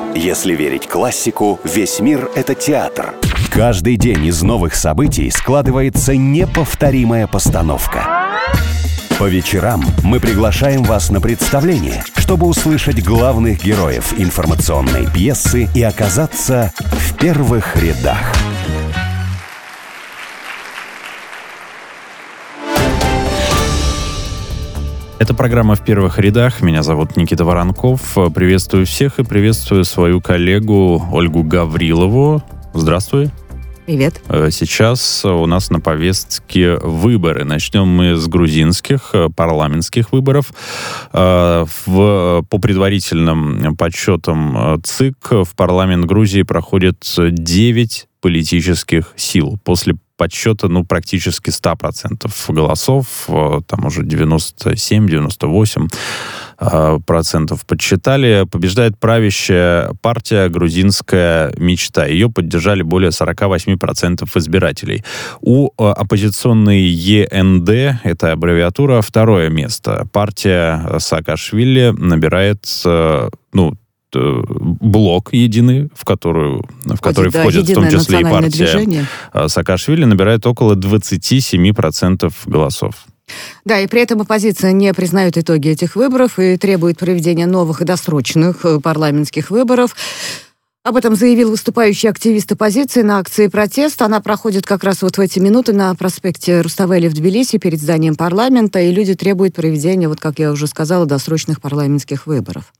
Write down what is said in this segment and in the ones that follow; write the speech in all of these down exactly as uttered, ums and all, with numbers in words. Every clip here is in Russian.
Если верить классику, весь мир — это театр. Каждый день из новых событий складывается неповторимая постановка. По вечерам мы приглашаем вас на представление, чтобы услышать главных героев информационной пьесы и оказаться в первых рядах. Это программа «В первых рядах». Меня зовут Никита Воронков. Приветствую всех и приветствую свою коллегу Ольгу Гаврилову. Здравствуй. Привет. Сейчас у нас на повестке выборы. Начнем мы с грузинских парламентских выборов. В, по предварительным подсчетам ЦИК в парламент Грузии проходит девять политических сил. После подсчета, ну, практически сто процентов голосов, там уже девяносто семь - девяносто восемь процентов подсчитали. Побеждает правящая партия «Грузинская мечта». Ее поддержали более сорок восемь процентов избирателей. У оппозиционной Е Н Д, это аббревиатура, второе место. Партия Саакашвили набирает, ну, блок единый, в, которую, в который да, входит в том числе и партия движение. Саакашвили, набирает около двадцать семь процентов голосов. Да, и при этом оппозиция не признает итоги этих выборов и требует проведения новых и досрочных парламентских выборов. Об этом заявил выступающий активист оппозиции на акции протеста. Она проходит как раз вот в эти минуты на проспекте Руставели в Тбилиси перед зданием парламента, и люди требуют проведения, вот как я уже сказала, досрочных парламентских выборов.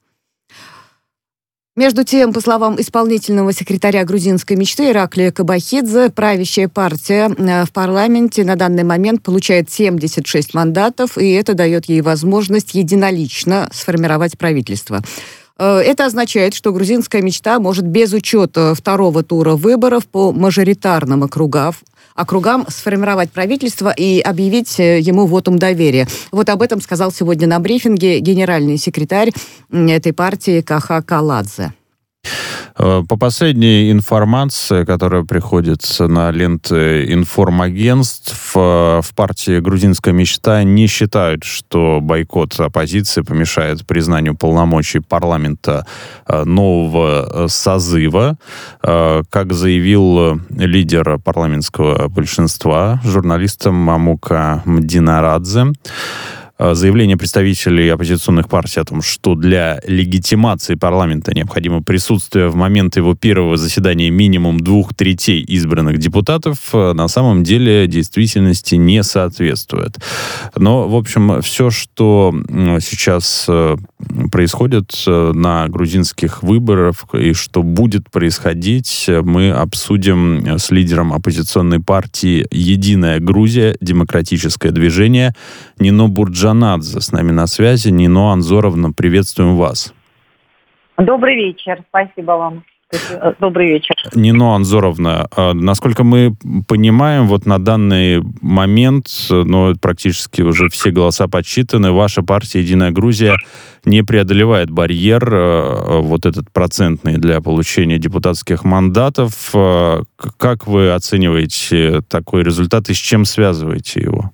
Между тем, по словам исполнительного секретаря грузинской мечты Ираклия Кабахидзе, правящая партия в парламенте на данный момент получает семьдесят шесть мандатов, и это дает ей возможность единолично сформировать правительство. Это означает, что грузинская мечта может без учета второго тура выборов по мажоритарным округам, округам сформировать правительство и объявить ему вотум доверия. Вот об этом сказал сегодня на брифинге генеральный секретарь этой партии Каха Каладзе. По последней информации, которая приходит на ленты информагентств, в партии «Грузинская мечта» не считают, что бойкот оппозиции помешает признанию полномочий парламента нового созыва. Как заявил лидер парламентского большинства, журналистам Мамука Мдинарадзе, заявление представителей оппозиционных партий о том, что для легитимации парламента необходимо присутствие в момент его первого заседания минимум двух третей избранных депутатов, на самом деле действительности не соответствует. Но, в общем, все, что сейчас происходит на грузинских выборах и что будет происходить, мы обсудим с лидером оппозиционной партии «Единая Грузия. Демократическое движение» Нино Бурджанадзе с нами на связи. Нино Анзоровна, приветствуем вас. Добрый вечер. Спасибо вам. Добрый вечер. Нино Анзоровна, насколько мы понимаем, вот на данный момент, ну, практически уже все голоса подсчитаны, ваша партия «Единая Грузия» не преодолевает барьер, вот этот процентный для получения депутатских мандатов. Как вы оцениваете такой результат и с чем связываете его?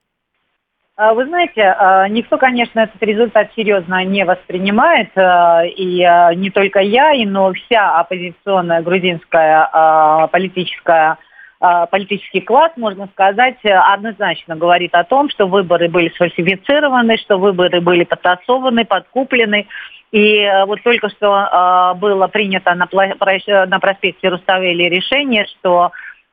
Вы знаете, никто, конечно, этот результат серьезно не воспринимает, и не только я, но вся оппозиционная грузинская политическая, политический класс, можно сказать, однозначно говорит о том, что выборы были сфальсифицированы, что выборы были подтасованы, подкуплены. И вот только что было принято на проспекте Руставели решение, что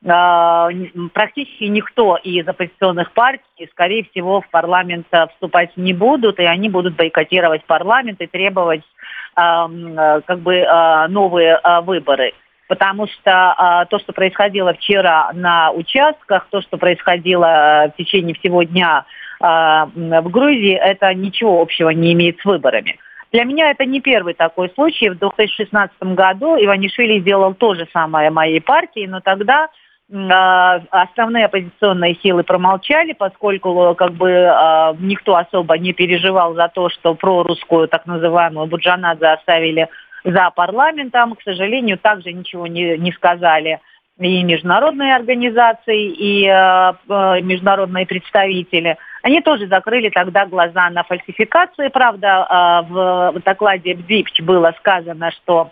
практически никто из оппозиционных партий, скорее всего, в парламент вступать не будут, и они будут бойкотировать парламент и требовать как бы новые выборы. Потому что то, что происходило вчера на участках, то, что происходило в течение всего дня в Грузии, это ничего общего не имеет с выборами. Для меня это не первый такой случай. В две тысячи шестнадцатом году Иванишвили сделал то же самое моей партии, но тогда основные оппозиционные силы промолчали, поскольку как бы никто особо не переживал за то, что прорусскую так называемую Бурджанадзе оставили за парламентом. К сожалению, также ничего не, не сказали и международные организации, и э, международные представители. Они тоже закрыли тогда глаза на фальсификации. Правда, э, в, в докладе БДИПЧ было сказано, что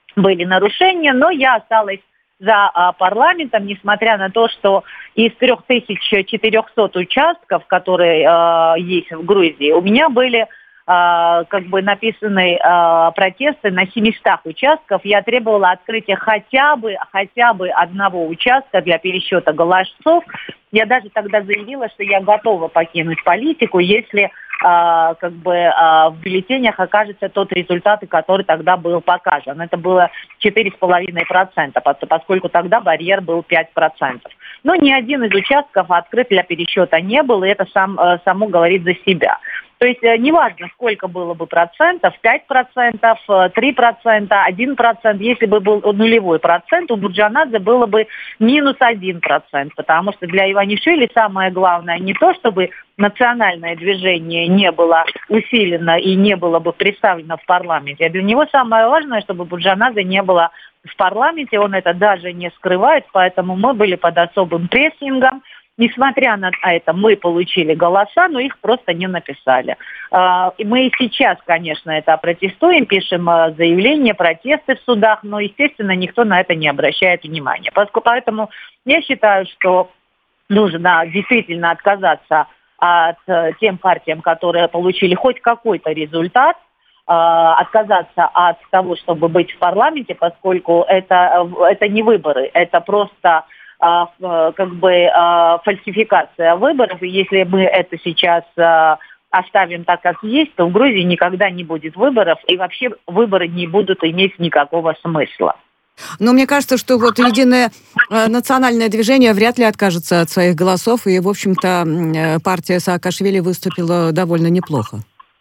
были нарушения, но я осталась за а, парламентом, несмотря на то, что из три тысячи четыреста участков, которые а, есть в Грузии, у меня были а, как бы написаны а, протесты на семистах участков. Я требовала открытия хотя бы, хотя бы одного участка для пересчета голосов. Я даже тогда заявила, что я готова покинуть политику, если а, как бы а, в бюллетенях окажется тот результат, который тогда был показан. Это было четыре с половиной процента, поскольку тогда барьер был пять процентов. Но ни один из участков открыт для пересчета не был, и это сам, само говорит за себя. То есть неважно, сколько было бы процентов, пять процентов, три процента, один процент, если бы был нулевой процент, у Бурджанадзе было бы минус один процент, потому что для Иванишвили самое главное не то, чтобы национальное движение не было усилено и не было бы представлено в парламенте, а для него самое важное, чтобы Бурджанадзе не было в парламенте, он это даже не скрывает, поэтому мы были под особым прессингом. Несмотря на это, мы получили голоса, но их просто не написали. И мы и сейчас, конечно, это протестуем, пишем заявления, протесты в судах, но, естественно, никто на это не обращает внимания. Поэтому я считаю, что нужно действительно отказаться от тем партиям, которые получили хоть какой-то результат, отказаться от того, чтобы быть в парламенте, поскольку это, это не выборы, это просто как бы фальсификация выборов. И если мы это сейчас оставим так, как есть, то в Грузии никогда не будет выборов, и вообще выборы не будут иметь никакого смысла. Но мне кажется, что вот единое национальное движение вряд ли откажется от своих голосов, и, в общем-то, партия Саакашвили выступила довольно неплохо.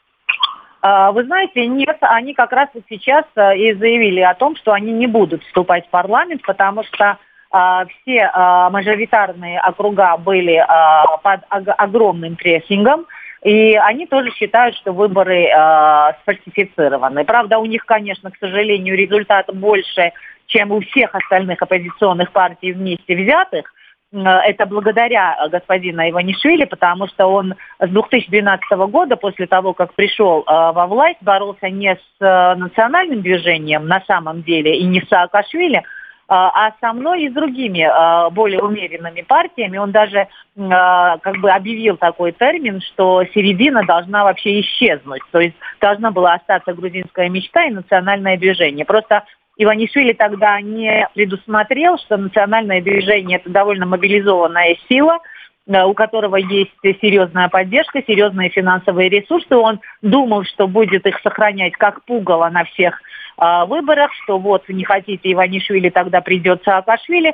Вы знаете, нет, они как раз вот сейчас и заявили о том, что они не будут вступать в парламент, потому что все мажоритарные округа были под огромным прессингом, и они тоже считают, что выборы сфальсифицированы. Правда, у них, конечно, к сожалению, результат больше, чем у всех остальных оппозиционных партий вместе взятых. Это благодаря господину Иванишвили, потому что он с две тысячи двенадцатого года, после того, как пришел во власть, боролся не с национальным движением на самом деле и не с Саакашвили, а со мной и с другими более умеренными партиями. Он даже как бы объявил такой термин, что середина должна вообще исчезнуть. То есть должна была остаться грузинская мечта и национальное движение. Просто Иванишвили тогда не предусмотрел, что национальное движение – это довольно мобилизованная сила, у которого есть серьезная поддержка, серьезные финансовые ресурсы. Он думал, что будет их сохранять как пугало на всех э, выборах, что вот не хотите Иванишвили, тогда придет Саакашвили.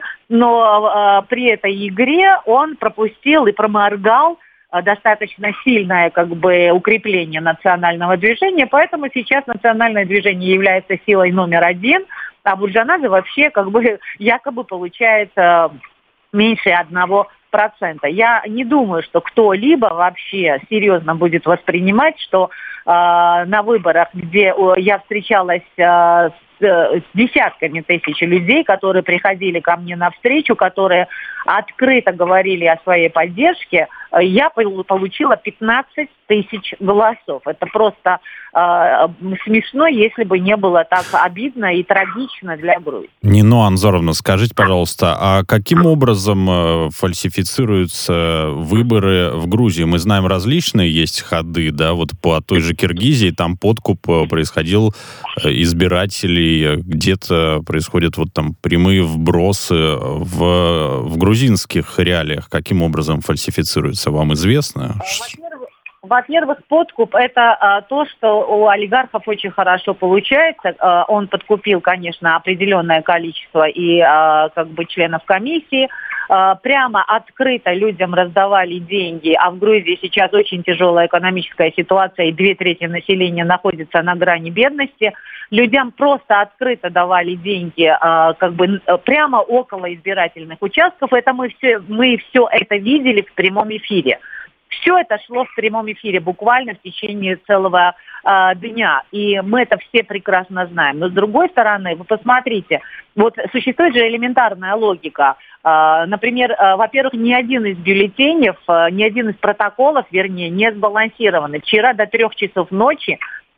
Но э, при этой игре он пропустил и проморгал э, достаточно сильное как бы укрепление национального движения. Поэтому сейчас национальное движение является силой номер один, а Бурджанадзе вообще как бы якобы получает э, меньше одного процента. Я не думаю, что кто-либо вообще серьезно будет воспринимать, что э, на выборах, где э, я встречалась э, с, э, с десятками тысяч людей, которые приходили ко мне навстречу, которые открыто говорили о своей поддержке, э, я получила пятнадцать тысяч голосов. Это просто э, смешно, если бы не было так обидно и трагично для Грузии. Нино Анзоровна, скажите, пожалуйста, а каким образом э, фальсифицируются выборы в Грузии? Мы знаем, различные есть ходы, да, вот по той же Киргизии там подкуп происходил избирателей, где-то происходят вот там прямые вбросы в, в грузинских реалиях. Каким образом фальсифицируется, вам известно? Во-первых, Во-первых, подкуп – это а, то, что у олигархов очень хорошо получается. А, он подкупил, конечно, определенное количество и а, как бы членов комиссии. А, прямо открыто людям раздавали деньги, а в Грузии сейчас очень тяжелая экономическая ситуация, и две трети населения находится на грани бедности. Людям просто открыто давали деньги а, как бы прямо около избирательных участков. Это мы все, мы все это видели в прямом эфире. Все это шло в прямом эфире буквально в течение целого э, дня. И мы это все прекрасно знаем. Но с другой стороны, вы посмотрите, вот существует же элементарная логика. Э, например, э, во-первых, ни один из бюллетеней, э, ни один из протоколов, вернее, не сбалансированы. Вчера до трех часов ночи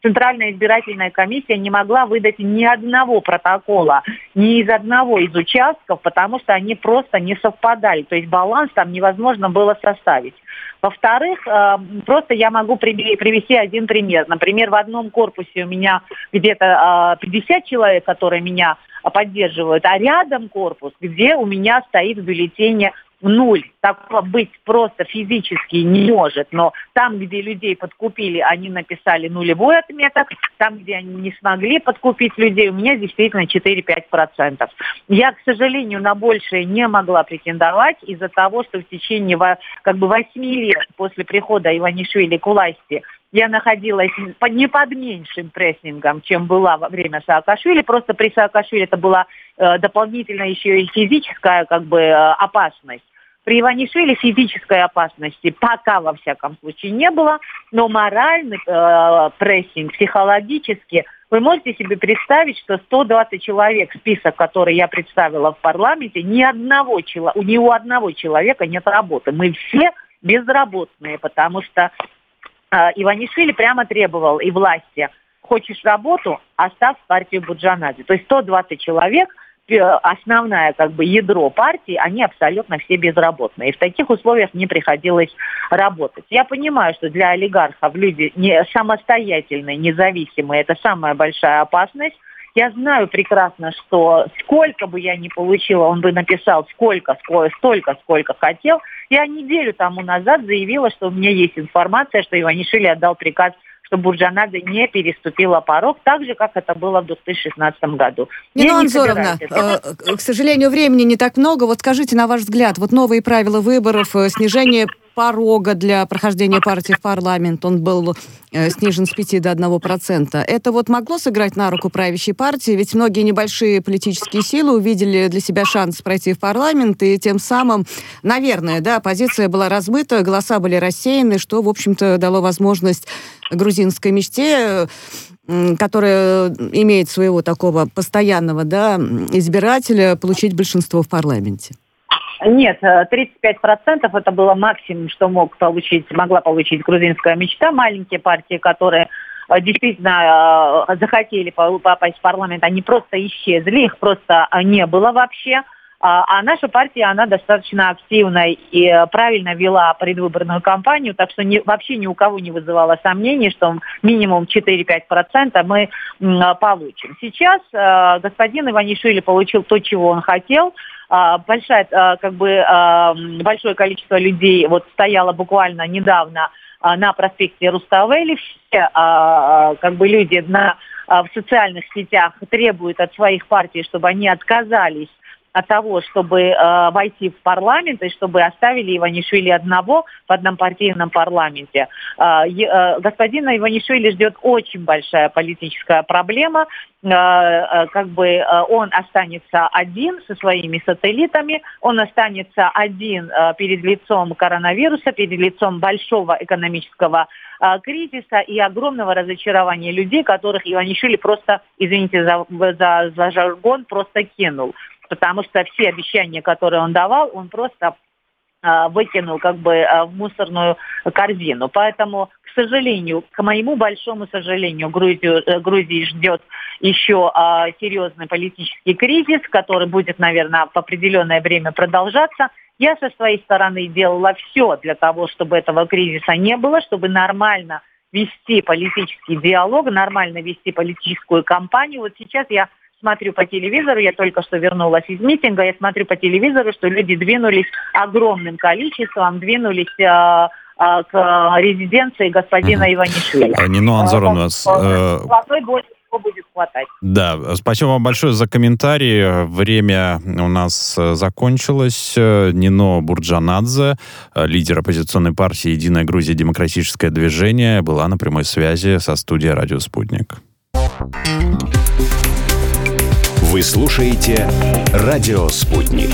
Центральная избирательная комиссия не могла выдать ни одного протокола, ни из одного из участков, потому что они просто не совпадали. То есть баланс там невозможно было составить. Во-вторых, просто я могу привести один пример. Например, в одном корпусе у меня где-то пятьдесят человек, которые меня поддерживают, а рядом корпус, где у меня стоит в бюллетене нуль. Такого быть просто физически не может. Но там, где людей подкупили, они написали нулевой отметок. Там, где они не смогли подкупить людей, у меня действительно четыре-пять процентов. Я, к сожалению, на большее не могла претендовать из-за того, что в течение как бы восьми лет после прихода Иванишвили к власти я находилась не под меньшим прессингом, чем была во время Саакашвили. Просто при Саакашвили это была э, дополнительно еще и физическая как бы, э, опасность. При Иванишвили физической опасности пока, во всяком случае, не было. Но моральный э, прессинг, психологически, вы можете себе представить, что сто двадцать человек, список, который я представила в парламенте, ни одного, ни у одного человека нет работы. Мы все безработные, потому что Иванишвили прямо требовал и власти: хочешь работу, оставь партию Бурджанадзе. То есть сто двадцать человек, основное как бы ядро партии, они абсолютно все безработные. И в таких условиях мне приходилось работать. Я понимаю, что для олигархов люди не самостоятельные, независимые, это самая большая опасность. Я знаю прекрасно, что сколько бы я ни получила, он бы написал сколько, сколько, столько, сколько хотел. Я неделю тому назад заявила, что у меня есть информация, что Иванишвили отдал приказ, что Бурджанадзе не переступила порог, так же, как это было в две тысячи шестнадцатом году. Нина Анзоровна, э, к сожалению, времени не так много. Вот скажите, на ваш взгляд, вот новые правила выборов, снижение порога для прохождения партии в парламент, он был э, снижен с пяти до одного процента. Это вот могло сыграть на руку правящей партии? Ведь многие небольшие политические силы увидели для себя шанс пройти в парламент, и тем самым, наверное, да, оппозиция была размыта, голоса были рассеяны, что, в общем-то, дало возможность грузинской мечте, которая имеет своего такого постоянного, да, избирателя, получить большинство в парламенте. Нет, тридцать пять процентов это было максимум, что мог получить, могла получить грузинская мечта. Маленькие партии, которые действительно захотели попасть в парламент, они просто исчезли, их просто не было вообще. А наша партия, она достаточно активно и правильно вела предвыборную кампанию, так что ни, вообще ни у кого не вызывало сомнений, что минимум четыре-пять процентов мы получим. Сейчас господин Иванишвили получил то, чего он хотел. Большая, как бы, большое количество людей вот стояло буквально недавно на проспекте Руставели. Все как бы, люди на, в социальных сетях требуют от своих партий, чтобы они отказались от того, чтобы э, войти в парламент и чтобы оставили Иванишвили одного в однопартийном парламенте. Э, э, господина Иванишвили ждет очень большая политическая проблема. Э, э, как бы э, он останется один со своими сателлитами, он останется один э, перед лицом коронавируса, перед лицом большого экономического э, кризиса и огромного разочарования людей, которых Иванишвили просто, извините за, за, за жаргон, просто кинул. Потому что все обещания, которые он давал, он просто э, выкинул как бы э, в мусорную корзину. Поэтому, к сожалению, к моему большому сожалению, Грузию, э, Грузии ждет еще э, серьезный политический кризис, который будет, наверное, в определенное время продолжаться. Я со своей стороны делала все для того, чтобы этого кризиса не было, чтобы нормально вести политический диалог, нормально вести политическую кампанию. Вот сейчас я смотрю по телевизору, я только что вернулась из митинга, я смотрю по телевизору, что люди двинулись огромным количеством, двинулись э, э, к резиденции господина mm-hmm. Иванишвили. Нина Анзоровна, э, больше всего будет хватать. Да, спасибо вам большое за комментарии. Время у нас закончилось. Нино Бурджанадзе, лидер оппозиционной партии «Единая Грузия. Демократическое движение», была на прямой связи со студией «Радио Спутник». Вы слушаете «Радио Спутник».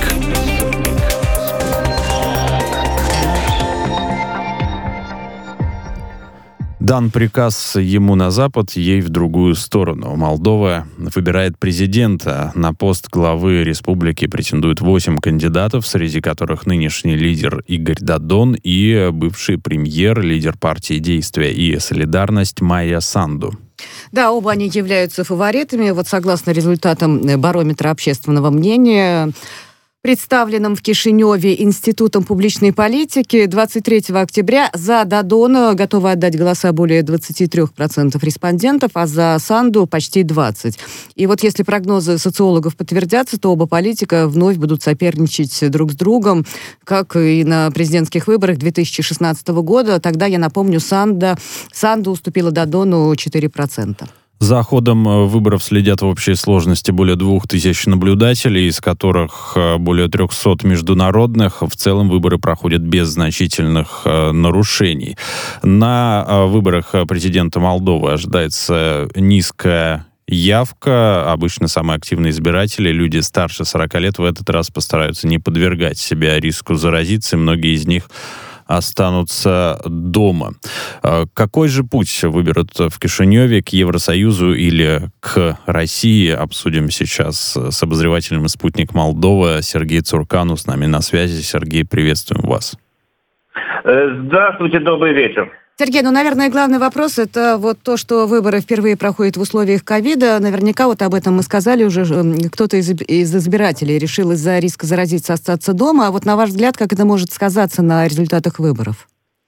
Да. дан приказ ему на запад, ей в другую сторону. Молдова выбирает президента. На пост главы республики претендуют восемь кандидатов, среди которых нынешний лидер Игорь Додон и бывший премьер, лидер партии «Действия и солидарность» Майя Санду. Да, оба они являются фаворитами. Вот согласно результатам барометра общественного мнения, представленным в Кишиневе Институтом публичной политики, двадцать третьего октября за Додона готовы отдать голоса более двадцать три процента респондентов, а за Санду почти двадцать процентов. И вот если прогнозы социологов подтвердятся, то оба политика вновь будут соперничать друг с другом, как и на президентских выборах две тысячи шестнадцатого года. Тогда, я напомню, Санда, Санду уступила Додону четыре процента. За ходом выборов следят в общей сложности более двух тысяч наблюдателей, из которых более трехсот международных. В целом выборы проходят без значительных нарушений. На выборах президента Молдовы ожидается низкая явка. Обычно самые активные избиратели, люди старше сорока лет, в этот раз постараются не подвергать себя риску заразиться, и многие из них останутся дома. Какой же путь выберут в Кишиневе, к Евросоюзу или к России? Обсудим сейчас с обозревателем «Спутник Молдова» Сергей Цуркану с нами на связи. Сергей, приветствуем вас. Здравствуйте, добрый вечер. Сергей, ну, наверное, главный вопрос – это вот то, что выборы впервые проходят в условиях ковида. Наверняка вот об этом мы сказали уже. Кто-то из, из избирателей решил из-за риска заразиться остаться дома. А вот на ваш взгляд, как это может сказаться на результатах выборов?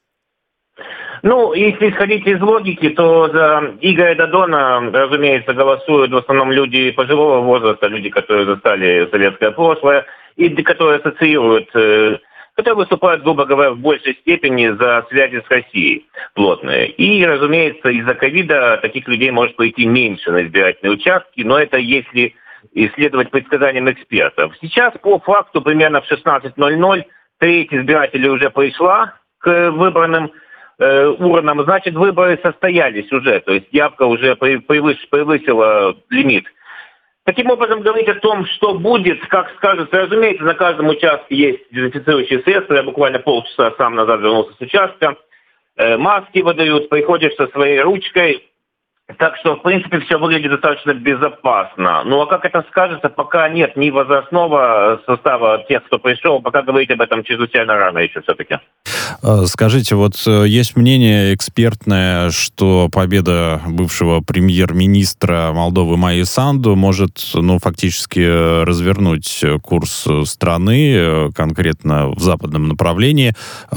Ну, если исходить из логики, то за Игоря Додона, разумеется, голосуют в основном люди пожилого возраста, люди, которые застали советское прошлое, и которые ассоциируют... которые выступают, грубо говоря, в большей степени за связи с Россией плотные. И, разумеется, из-за ковида таких людей может пойти меньше на избирательные участки, но это если исследовать предсказаниям экспертов. Сейчас, по факту, примерно в шестнадцать ноль ноль треть избирателей уже пришла к выбранным э, урнам, значит, выборы состоялись уже, то есть явка уже превыш, превысила лимит. Таким образом, говорить о том, что будет, как скажется, разумеется, на каждом участке есть дезинфицирующие средства. Я буквально полчаса сам назад вернулся с участка. Э, маски выдают, приходишь со своей ручкой. Так что, в принципе, все выглядит достаточно безопасно. Ну, а как это скажется, пока нет ни возрастного состава тех, кто пришел, пока говорить об этом чрезвычайно рано еще все-таки. Скажите, вот есть мнение экспертное, что победа бывшего премьер-министра Молдовы Майи Санду может, ну, фактически развернуть курс страны, конкретно в западном направлении.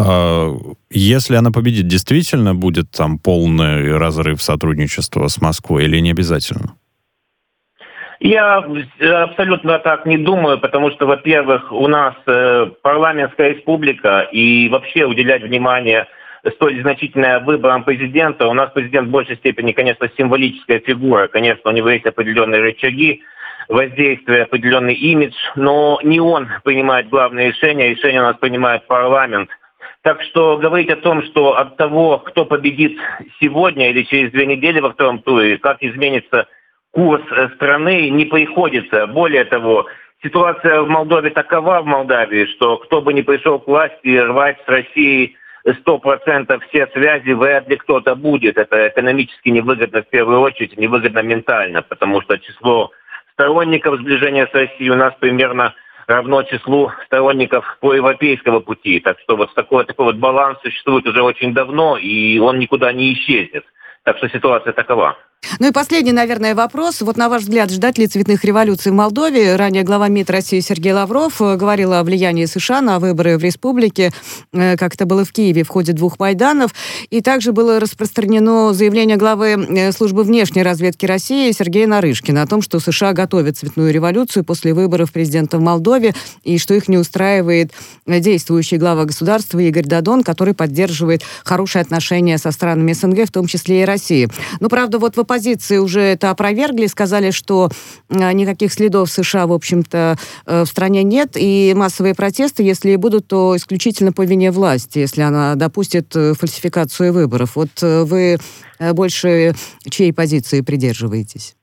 Если она победит, действительно будет там полный разрыв сотрудничества с Москвой или не обязательно? Я абсолютно так не думаю, потому что, во-первых, у нас э, парламентская республика, и вообще уделять внимание столь значительное выборам президента. У нас президент в большей степени, конечно, символическая фигура. Конечно, у него есть определенные рычаги воздействия, определенный имидж, но не он принимает главные решения, решения у нас принимает парламент. Так что говорить о том, что от того, кто победит сегодня или через две недели во втором туре, как изменится курс страны, не приходится. Более того, ситуация в Молдове такова, в Молдавии, что кто бы ни пришел к власти, рвать с Россией сто процентов все связи вряд ли кто-то будет. Это экономически невыгодно в первую очередь, невыгодно ментально, потому что число сторонников сближения с Россией у нас примерно равно числу сторонников проевропейского пути. Так что вот такой, такой вот баланс существует уже очень давно, и он никуда не исчезнет. Так что ситуация такова. Ну и последний, наверное, вопрос. Вот на ваш взгляд, ждать ли цветных революций в Молдове? Ранее глава МИД России Сергей Лавров говорил о влиянии США на выборы в республике, как это было в Киеве в ходе двух Майданов. И также было распространено заявление главы службы внешней разведки России Сергея Нарышкина о том, что США готовят цветную революцию после выборов президента в Молдове, и что их не устраивает действующий глава государства Игорь Додон, который поддерживает хорошие отношения со странами СНГ, в том числе и России. Но, правда, вот в оппозиции уже это опровергли, сказали, что никаких следов США, в общем-то, в стране нет, и массовые протесты, если и будут, то исключительно по вине власти, если она допустит фальсификацию выборов. Вот вы больше чьей позиции придерживаетесь?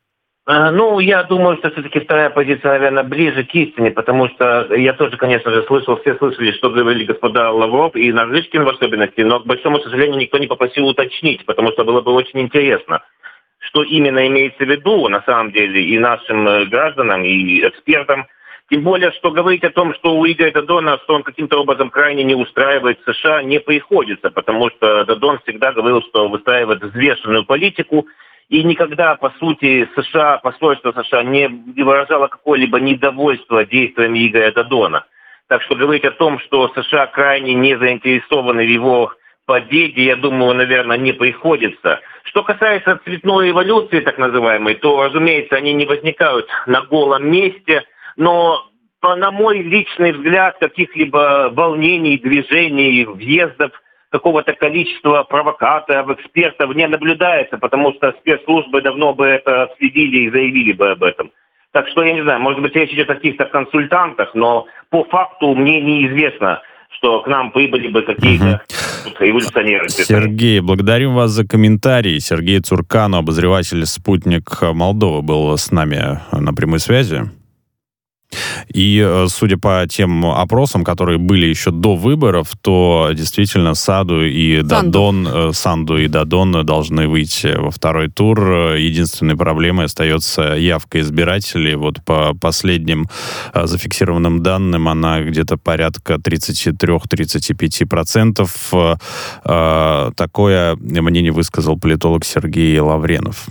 Ну, я думаю, что все-таки вторая позиция, наверное, ближе к истине, потому что я тоже, конечно же, слышал, все слышали, что говорили господа Лавров и Нарышкин в особенности, но, к большому сожалению, никто не попросил уточнить, потому что было бы очень интересно, что именно имеется в виду, на самом деле, и нашим гражданам, и экспертам. Тем более, что говорить о том, что у Игоря Додона, что он каким-то образом крайне не устраивает США, не приходится, потому что Додон всегда говорил, что выстраивает взвешенную политику, и никогда, по сути, США, посольство США не выражало какое-либо недовольство действиями Игоря Додона. Так что говорить о том, что США крайне не заинтересованы в его победе, я думаю, наверное, не приходится. Что касается цветной революции, так называемой, то, разумеется, они не возникают на голом месте, но, на мой личный взгляд, каких-либо волнений, движений, въездов, какого-то количества провокаторов, экспертов не наблюдается, потому что спецслужбы давно бы это следили и заявили бы об этом. Так что, я не знаю, может быть, речь идет о каких-то консультантах, но по факту мне неизвестно, что к нам прибыли бы какие-то угу. революционеры. Сергей, благодарим вас за комментарий. Сергей Цуркану, обозреватель «Спутник Молдовы», был с нами на прямой связи. И, судя по тем опросам, которые были еще до выборов, то действительно Саду и Додон, Санду и Додон должны выйти во второй тур. Единственной проблемой остается явка избирателей. Вот по последним зафиксированным данным она где-то порядка тридцать три - тридцать пять процентов. Такое мнение высказал политолог Сергей Лавренов.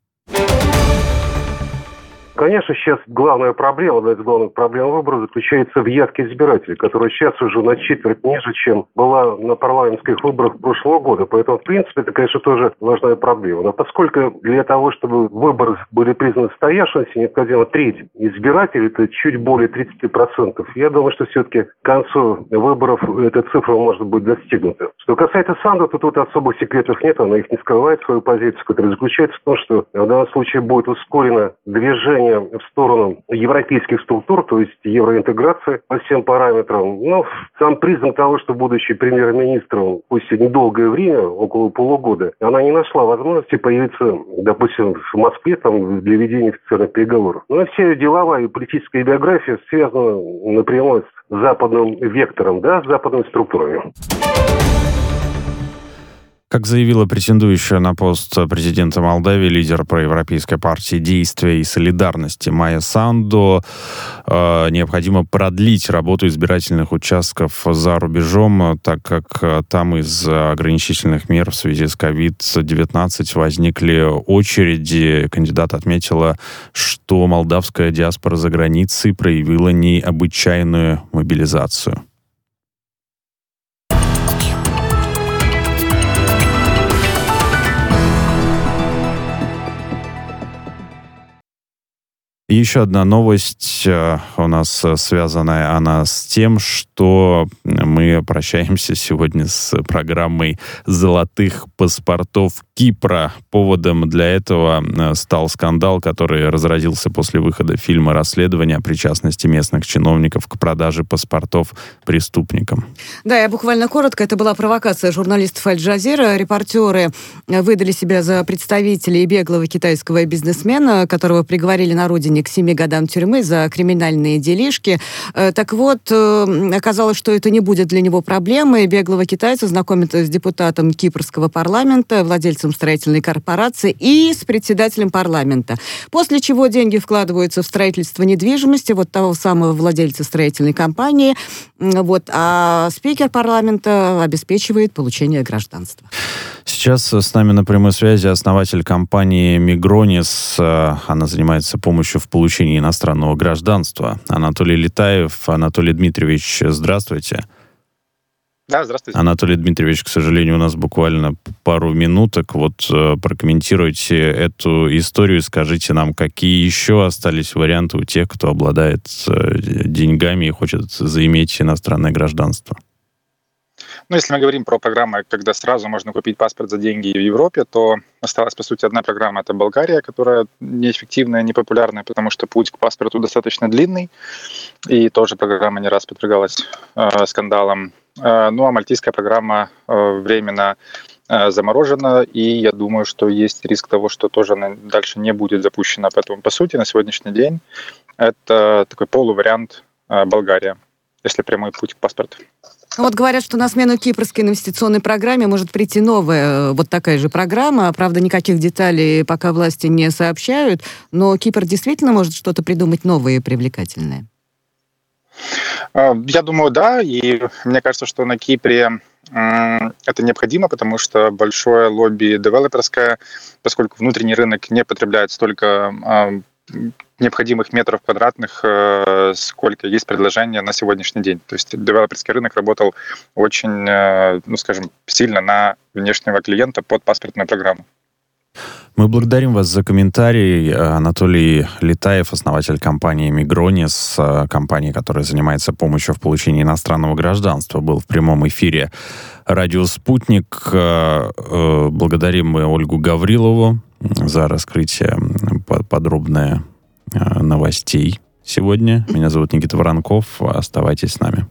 Конечно, сейчас главная проблема, одна из главных проблем выбора заключается в явке избирателей, которая сейчас уже на четверть ниже, чем была на парламентских выборах прошлого года. Поэтому, в принципе, это, конечно, тоже важная проблема. Но поскольку для того, чтобы выборы были признаны состоявшимися, необходимо треть избирателей, это чуть более тридцать процентов, я думаю, что все-таки к концу выборов эта цифра может быть достигнута. Что касается Санду, то тут особых секретов нет, она их не скрывает, свою позицию, которая заключается в том, что в данном случае будет ускорено движение в сторону европейских структур, то есть евроинтеграции по всем параметрам. Но сам признак того, что будучи премьер-министром, пусть и недолгое время, около полугода, она не нашла возможности появиться, допустим, в Москве там, для ведения официальных переговоров. Но вся ее деловая и политическая биография связана напрямую с западным вектором, да, с западными структурами. Как заявила претендующая на пост президента Молдавии лидер проевропейской партии «Действия и солидарности» Майя Санду, э, необходимо продлить работу избирательных участков за рубежом, так как там из-за ограничительных мер в связи с ковид девятнадцать возникли очереди. Кандидат отметила, что молдавская диаспора за границей проявила необычайную мобилизацию. Еще одна новость у нас связанная, она с тем, что мы прощаемся сегодня с программой «Золотых паспортов Кипра». Поводом для этого стал скандал, который разразился после выхода фильма «Расследование» о причастности местных чиновников к продаже паспортов преступникам. Да, я буквально коротко. Это была провокация журналистов «Аль-Джазира». Репортеры выдали себя за представителей беглого китайского бизнесмена, которого приговорили на родине к семи годам тюрьмы за криминальные делишки. Так вот, оказалось, что это не будет для него проблемой. Беглого китайца знакомят с депутатом кипрского парламента, владельцем строительной корпорации и с председателем парламента. После чего деньги вкладываются в строительство недвижимости вот того самого владельца строительной компании. Вот, а спикер парламента обеспечивает получение гражданства. Сейчас с нами на прямой связи основатель компании «Мигронис». Она занимается помощью в получении иностранного гражданства. Анатолий Летаев. Анатолий Дмитриевич, здравствуйте. Да, здравствуйте. Анатолий Дмитриевич, к сожалению, у нас буквально пару минуток. Вот э, прокомментируйте эту историю, скажите нам, какие еще остались варианты у тех, кто обладает э, деньгами и хочет заиметь иностранное гражданство. Ну, если мы говорим про программы, когда сразу можно купить паспорт за деньги в Европе, то осталась, по сути, одна программа — это Болгария, которая неэффективная, непопулярная, потому что путь к паспорту достаточно длинный, и тоже программа не раз подвергалась э, скандалам. Э, ну, а мальтийская программа э, временно заморожена, и я думаю, что есть риск того, что тоже она дальше не будет запущена. Поэтому, по сути, на сегодняшний день это такой полувариант Болгария, если прямой путь к паспорту. Вот говорят, что на смену кипрской инвестиционной программе может прийти новая вот такая же программа. Правда, никаких деталей пока власти не сообщают, но Кипр действительно может что-то придумать новое и привлекательное? Я думаю, да, и мне кажется, что на Кипре это необходимо, потому что большое лобби девелоперское, поскольку внутренний рынок не потребляет столько необходимых метров квадратных, сколько есть предложения на сегодняшний день. То есть девелоперский рынок работал очень, ну, скажем, сильно на внешнего клиента под паспортную программу. Мы благодарим вас за комментарий. Анатолий Летаев, основатель компании Мигронис, компании, которая занимается помощью в получении иностранного гражданства, был в прямом эфире радио «Спутник». Благодарим мы Ольгу Гаврилову за раскрытие подробное новостей сегодня. Меня зовут Никита Воронков. Оставайтесь с нами.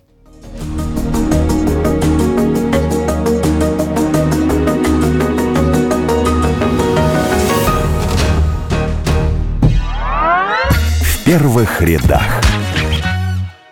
В первых рядах.